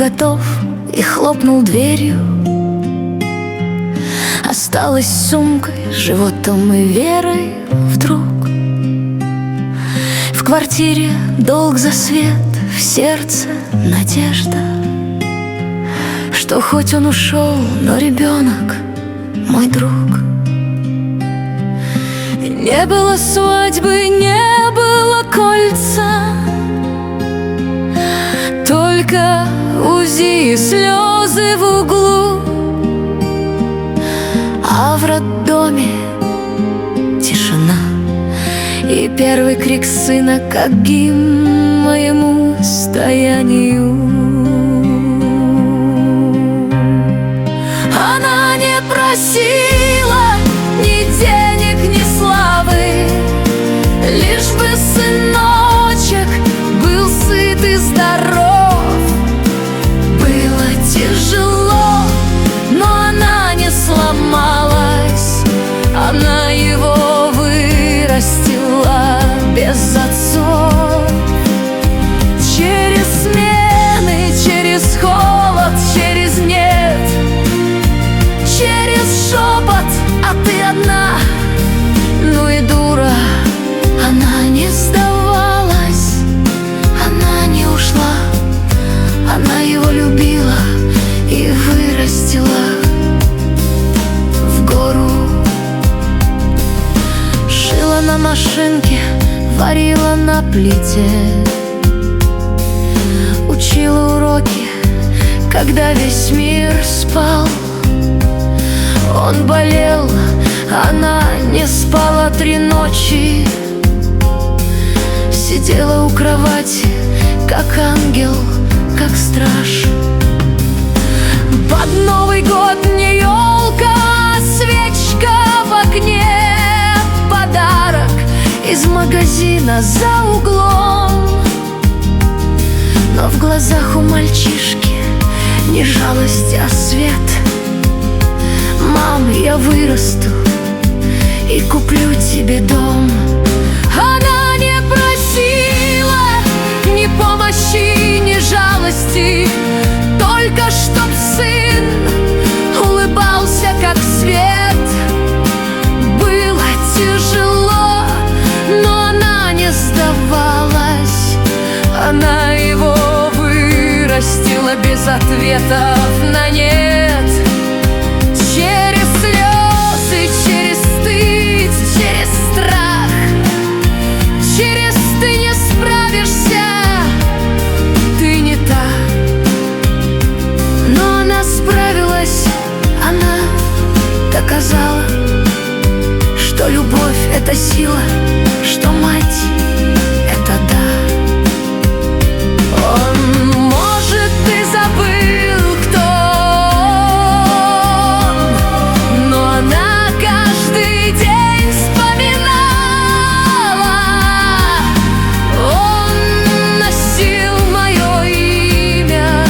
готов и хлопнул дверью. Осталась с сумкой, животом и верой вдруг. В квартире долг за свет, в сердце надежда, что хоть он ушел, но ребенок мой друг. Не было свадьбы, не было кольца, только УЗИ и слезы в углу. А в роддоме тишина и первый крик сына, как гимн моему стоянию. Она не просила ни денег, ни славы, лишь бы сыночек был сыт и здоров. Было тяжело, но она не сломалась. Она его вырастила без отцов. Через смены, через холод, через нет, через шепот, а ты одна. Ну и дура, она не сдавалась, она не ушла. Она его любила и вырастила в гору. Шила на машинке, варила на плите, учила уроки, когда весь мир спал. Он болел, она не спала 3 ночи, сидела у кровати, как ангел, как страж. Под Новый год не елка, а свечка в окне, подарок из магазина за углом. Но в глазах у мальчишки не жалость, а свет. Мам, я вырасту и куплю тебе дом. Она не просила ни помощи, ни жалости, только чтоб сын улыбался, как свет. Было тяжело, но она не сдавалась. Она его вырастила без ответов на нет. Через слезы, через стыд, через страх, через ты не справишься, ты не та. Но она справилась, она доказала, что любовь — это сила, что мать — это да. Может, ты забыл, кто он, но она каждый день вспоминала. Он носил мое имя,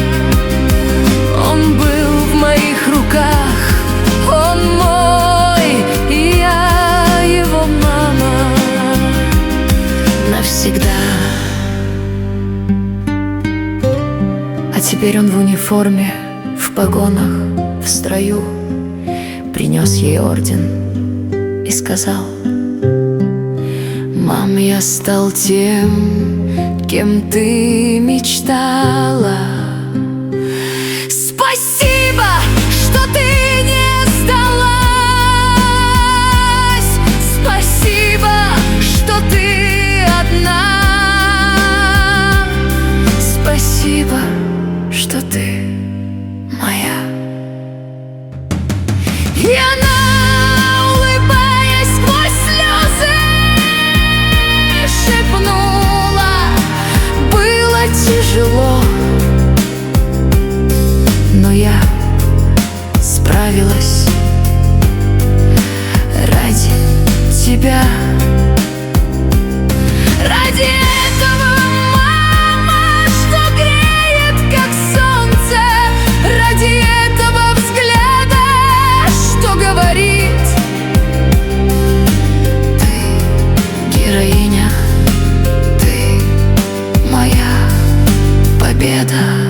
он был в моих руках, он мой, и я его мама навсегда. А теперь он в униформе, в погонах, в строю, принес ей орден и сказал: мам, я стал тем, кем ты мечтала. Спасибо, что ты не сдалась. Спасибо, что ты одна. Спасибо, что ты моя. И она, улыбаясь сквозь слезы, шепнула: было тяжело, но я справилась ради тебя. Ради этого, мама, что греет, как солнце. Ради этого взгляда, что говорит: ты героиня, ты моя победа.